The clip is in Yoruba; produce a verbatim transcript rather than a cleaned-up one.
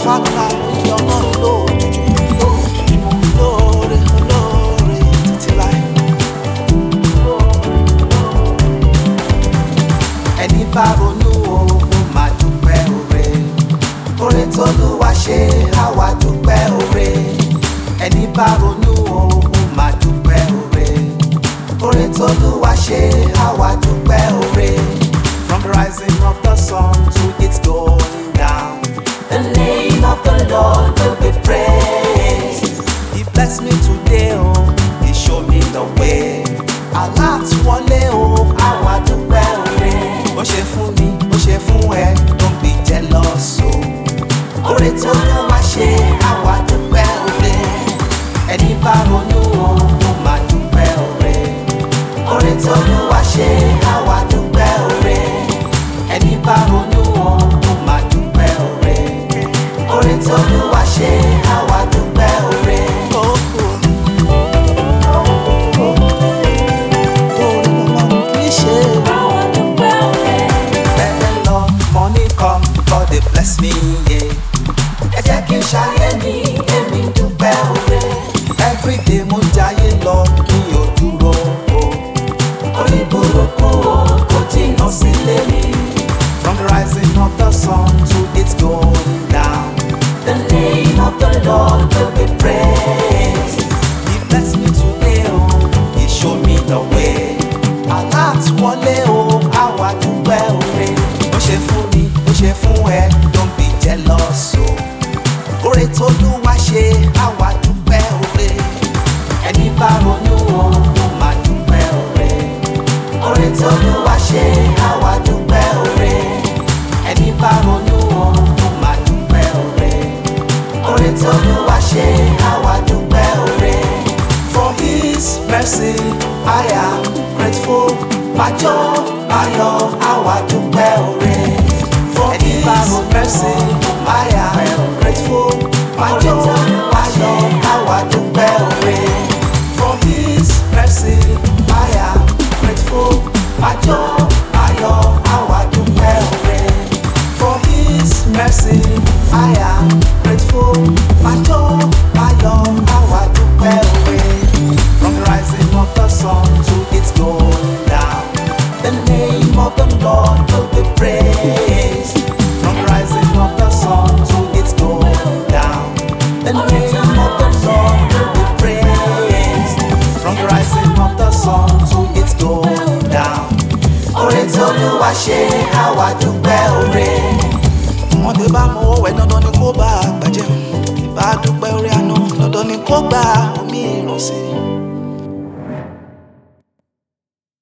fàgbà lóyún ọlọ́run lójújú lóore olóore títí láì. ẹni bá ronú ogun máa dúpẹ́ oore oore t'Olúwa ṣe àwa dúpẹ́ oore. ẹni bá ronú ogun máa dúpẹ́ oore oore t'Olúwa ṣe àwa dúpẹ́ oore. From the rising of the sun to its going down, the name of the Lord will be praised. He blessed me today, oh, He showed me the way. Alert wọlé o, àwa dúpẹ́ oore. Ó ṣe fún mi, ó ṣe fún ẹ, don't be jealous o. Oore t'Olúwa ṣe, àwa dúpẹ́ oore. Ẹni bá ronú o, ó máa dúpẹ́ oore. Oore t'Olúwa ṣe, àwa dúpẹ́ oore. Ẹni bá ronú o, ó máa dúpẹ́ oore. Oore t'Olúwa ṣe, àwa dúpẹ́ oore. Money come, God they bless me, yeah. Ẹ jẹ́ kí n ṣayé mi, èmi dúpẹ́ oore. Everyday mo jayé lọ, mi ò dúró o. Orí burúkú o, kò jìnnà sílé mi. From the rising of the sun to its going down, the name of the Lord will be praised. He blessed me today, oh, He showed me the way. Alert wọlé o, àwa dúpẹ́ oore. Ó ṣe fún mi, ó ṣe fún ẹ, don't be jealous o. Oore t'Olúwa ṣe, àwa dúpẹ́ oore. Ẹni bá ronú o, ó máa dúpẹ́ oore. Oore t'Olúwa ṣe, àwa dúpẹ́ oore. Ẹni bá ronú o, ó máa dúpẹ́ oore. Oore t'Olúwa ṣe, àwa dúpẹ́ oore. For His mercy I am grateful. Májò ayọ̀, àwa dúpẹ́ oore. For His mercy I am grateful. Májò ayọ̀, àwa dúpẹ́ oore. For His mercy I am grateful. Májò ayọ̀, àwa dúpẹ́ oore. For His mercy I am grateful. Májò ayọ̀, àwa dúpẹ́ oore. From the rising of the sun to its going down, the name of the Lord will be praised. From the rising of the sun to its going down, the name of the Lord will be praised. From the rising of the sun to its going down, oore t'Olúwa ṣe, àwa dúpẹ́ oore. Ọmọdé bá mọ owó ẹ̀ dandan ni kó bá àgbà jẹun. Bá dúpẹ́ oore àná, dandan ni kó gbà á.